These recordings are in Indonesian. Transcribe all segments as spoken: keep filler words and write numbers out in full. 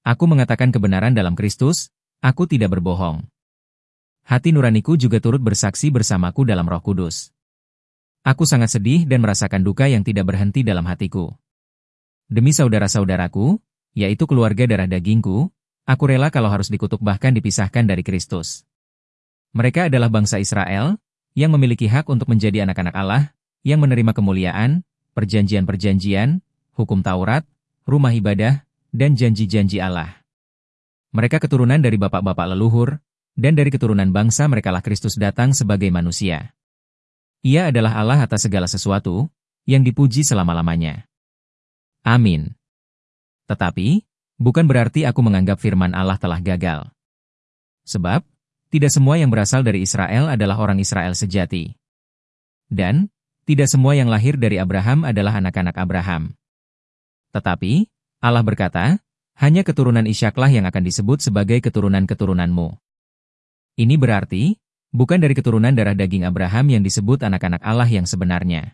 Aku mengatakan kebenaran dalam Kristus, aku tidak berbohong. Hati nuraniku juga turut bersaksi bersamaku dalam Roh Kudus. Aku sangat sedih dan merasakan duka yang tidak berhenti dalam hatiku. Demi saudara-saudaraku, yaitu keluarga darah dagingku, aku rela kalau harus dikutuk bahkan dipisahkan dari Kristus. Mereka adalah bangsa Israel, yang memiliki hak untuk menjadi anak-anak Allah, yang menerima kemuliaan, perjanjian-perjanjian, hukum Taurat, rumah ibadah, dan janji-janji Allah. Mereka keturunan dari bapak-bapak leluhur, dan dari keturunan bangsa merekalah Kristus datang sebagai manusia. Ia adalah Allah atas segala sesuatu, yang dipuji selama-lamanya. Amin. Tetapi, bukan berarti aku menganggap firman Allah telah gagal. Sebab, tidak semua yang berasal dari Israel adalah orang Israel sejati. Dan, tidak semua yang lahir dari Abraham adalah anak-anak Abraham. Tetapi, Allah berkata, hanya keturunan Ishaklah yang akan disebut sebagai keturunan-keturunanmu. Ini berarti, bukan dari keturunan darah daging Abraham yang disebut anak-anak Allah yang sebenarnya.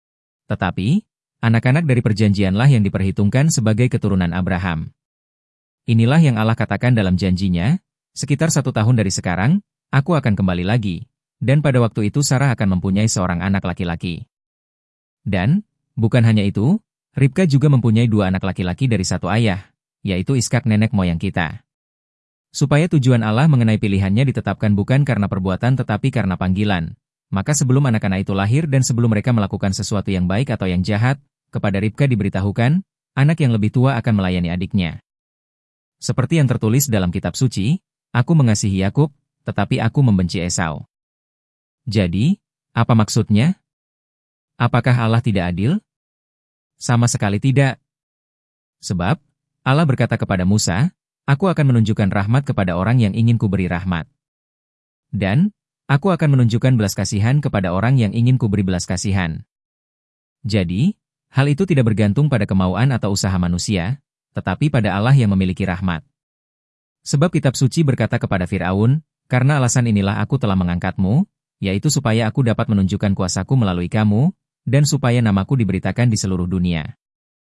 Tetapi, anak-anak dari perjanjianlah yang diperhitungkan sebagai keturunan Abraham. Inilah yang Allah katakan dalam janjinya, sekitar satu tahun dari sekarang, aku akan kembali lagi, dan pada waktu itu Sarah akan mempunyai seorang anak laki-laki. Dan, bukan hanya itu, Ribka juga mempunyai dua anak laki-laki dari satu ayah, yaitu Iskak nenek moyang kita. Supaya tujuan Allah mengenai pilihannya ditetapkan bukan karena perbuatan tetapi karena panggilan, maka sebelum anak-anak itu lahir dan sebelum mereka melakukan sesuatu yang baik atau yang jahat, kepada Ribka diberitahukan, anak yang lebih tua akan melayani adiknya. Seperti yang tertulis dalam kitab suci, aku mengasihi Yakub, tetapi aku membenci Esau. Jadi, apa maksudnya? Apakah Allah tidak adil? Sama sekali tidak. Sebab, Allah berkata kepada Musa, aku akan menunjukkan rahmat kepada orang yang ingin kuberi rahmat. Dan, aku akan menunjukkan belas kasihan kepada orang yang ingin kuberi belas kasihan. Jadi, hal itu tidak bergantung pada kemauan atau usaha manusia, tetapi pada Allah yang memiliki rahmat. Sebab kitab suci berkata kepada Firaun, karena alasan inilah aku telah mengangkatmu, yaitu supaya aku dapat menunjukkan kuasaku melalui kamu, dan supaya namaku diberitakan di seluruh dunia.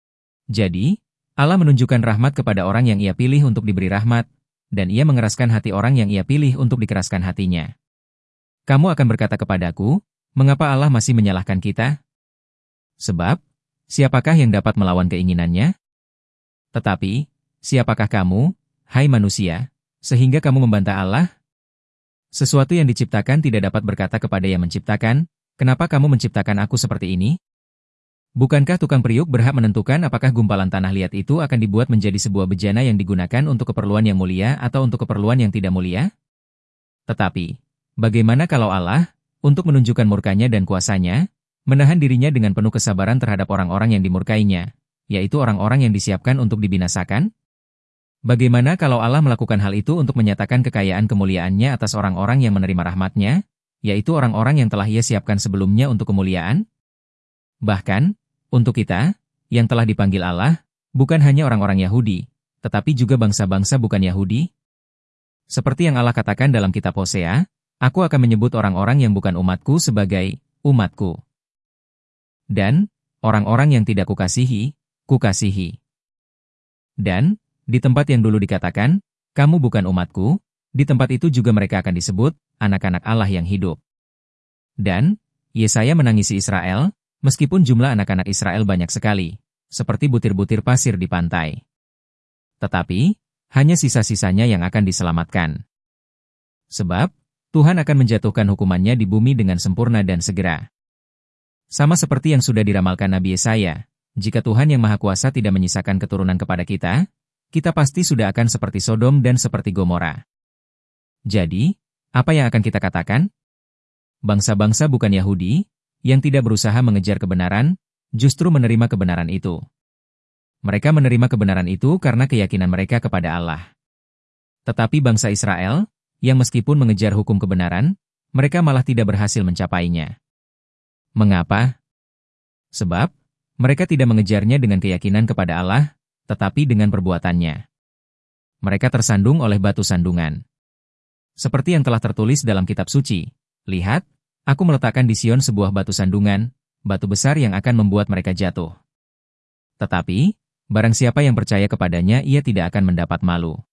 Jadi, Allah menunjukkan rahmat kepada orang yang ia pilih untuk diberi rahmat, dan ia mengeraskan hati orang yang ia pilih untuk dikeraskan hatinya. Kamu akan berkata kepadaku, mengapa Allah masih menyalahkan kita? Sebab, siapakah yang dapat melawan keinginannya? Tetapi, siapakah kamu, hai manusia, sehingga kamu membantah Allah? Sesuatu yang diciptakan tidak dapat berkata kepada yang menciptakan, kenapa kamu menciptakan aku seperti ini? Bukankah tukang periuk berhak menentukan apakah gumpalan tanah liat itu akan dibuat menjadi sebuah bejana yang digunakan untuk keperluan yang mulia atau untuk keperluan yang tidak mulia? Tetapi, bagaimana kalau Allah, untuk menunjukkan murkanya dan kuasanya, menahan dirinya dengan penuh kesabaran terhadap orang-orang yang dimurkainya, yaitu orang-orang yang disiapkan untuk dibinasakan? Bagaimana kalau Allah melakukan hal itu untuk menyatakan kekayaan kemuliaannya atas orang-orang yang menerima rahmatnya, yaitu orang-orang yang telah ia siapkan sebelumnya untuk kemuliaan? Bahkan, untuk kita, yang telah dipanggil Allah, bukan hanya orang-orang Yahudi, tetapi juga bangsa-bangsa bukan Yahudi? Seperti yang Allah katakan dalam kitab Hosea, aku akan menyebut orang-orang yang bukan umatku sebagai umatku. Dan, orang-orang yang tidak kukasihi, kukasihi. Dan, di tempat yang dulu dikatakan, kamu bukan umatku, di tempat itu juga mereka akan disebut, anak-anak Allah yang hidup. Dan, Yesaya menangisi Israel, meskipun jumlah anak-anak Israel banyak sekali, seperti butir-butir pasir di pantai. Tetapi, hanya sisa-sisanya yang akan diselamatkan. Sebab, Tuhan akan menjatuhkan hukumannya di bumi dengan sempurna dan segera. Sama seperti yang sudah diramalkan Nabi Yesaya, jika Tuhan yang Maha Kuasa tidak menyisakan keturunan kepada kita, kita pasti sudah akan seperti Sodom dan seperti Gomora. Jadi, apa yang akan kita katakan? Bangsa-bangsa bukan Yahudi, yang tidak berusaha mengejar kebenaran, justru menerima kebenaran itu. Mereka menerima kebenaran itu karena keyakinan mereka kepada Allah. Tetapi bangsa Israel, yang meskipun mengejar hukum kebenaran, mereka malah tidak berhasil mencapainya. Mengapa? Sebab, mereka tidak mengejarnya dengan keyakinan kepada Allah, tetapi dengan perbuatannya. Mereka tersandung oleh batu sandungan. Seperti yang telah tertulis dalam kitab suci, lihat, aku meletakkan di Sion sebuah batu sandungan, batu besar yang akan membuat mereka jatuh. Tetapi, Barang siapa yang percaya kepadanya ia tidak akan mendapat malu.